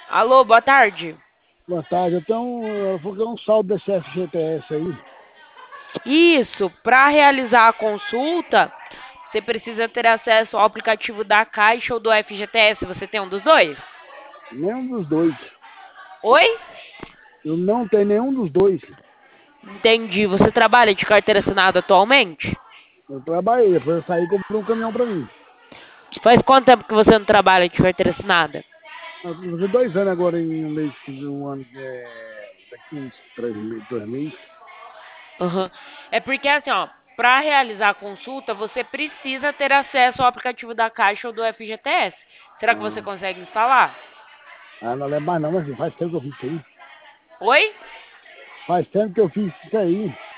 Alô, boa tarde. Boa tarde. Ela falou que é um saldo desse FGTS aí. Isso, para realizar a consulta, você precisa ter acesso ao aplicativo da Caixa ou do FGTS. Você tem um dos dois? Nenhum dos dois. Oi? Eu não tenho nenhum dos dois. Entendi. Você trabalha de carteira assinada atualmente? Eu trabalhei, depois eu saí e comprei um caminhão pra mim. Faz quanto tempo que você não trabalha de carteira assinada? Vai fazer 2 anos agora em um mês, um ano, daqui uns 3 meses, 2 meses. Uhum. É porque assim, ó, para realizar a consulta, você precisa ter acesso ao aplicativo da Caixa ou do FGTS. Será que você Ah, consegue instalar? não lembro mais não, mas faz tempo que eu fiz isso aí. Oi? Faz tempo que eu fiz isso aí.